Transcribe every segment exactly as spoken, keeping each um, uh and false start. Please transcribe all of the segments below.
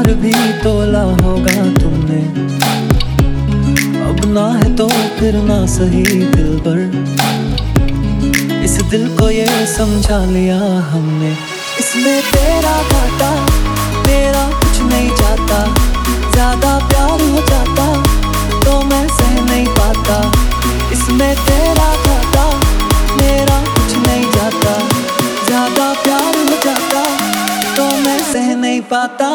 प्यार भी तोला होगा तुमने, अब ना है तो फिर ना सही दिलबर। इस दिल को ये समझा लिया हमने, इसमें तेरा घाटा मेरा कुछ नहीं जाता। ज्यादा प्यार हो जाता तो मैं सह नहीं पाता। इसमें तेरा घाटा मेरा कुछ नहीं जाता। ज्यादा प्यार हो जाता तो मैं सह नहीं पाता।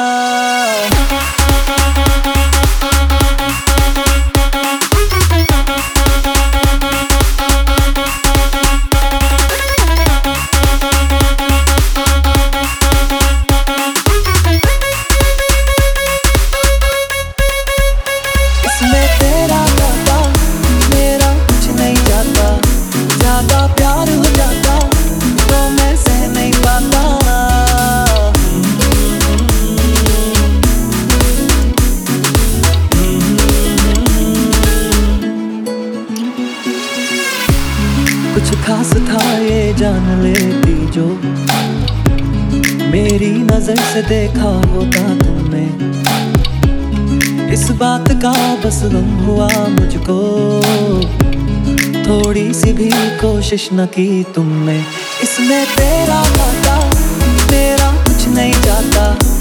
इसमें तेरा घाटा मेरा कुछ नहीं जाता। ज्यादा प्यार हो जाता तो मैं सह नहीं पाता। कुछ खास था ये जान लेती जो, मेरी नजर से देखा होता तुमने। इस बात का बस गम हुआ मुझको, थोड़ी सी भी कोशिश न की तुमने। इसमें तेरा घाटा मेरा कुछ नहीं जाता।